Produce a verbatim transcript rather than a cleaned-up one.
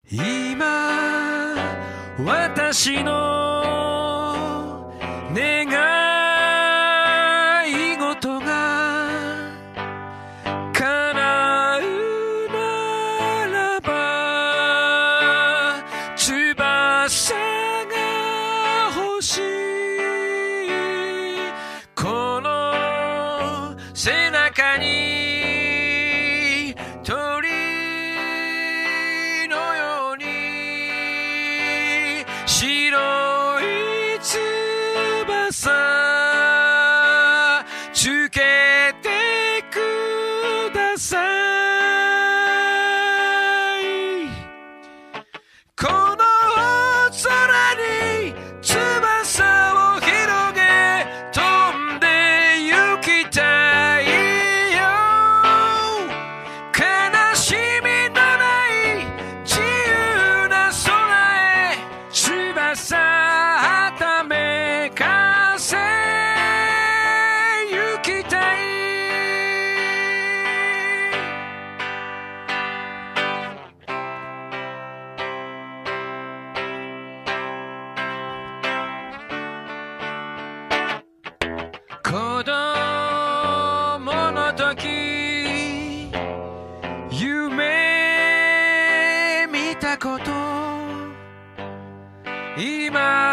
今私の願い事が叶うならば翼が欲しいこの背中に鳥のように白い翼つけてくださいこの空に翼を広げ飛んで行きたいよ悲しみのない自由な空へ翼はためかせ行きたい子供の時夢見たこと今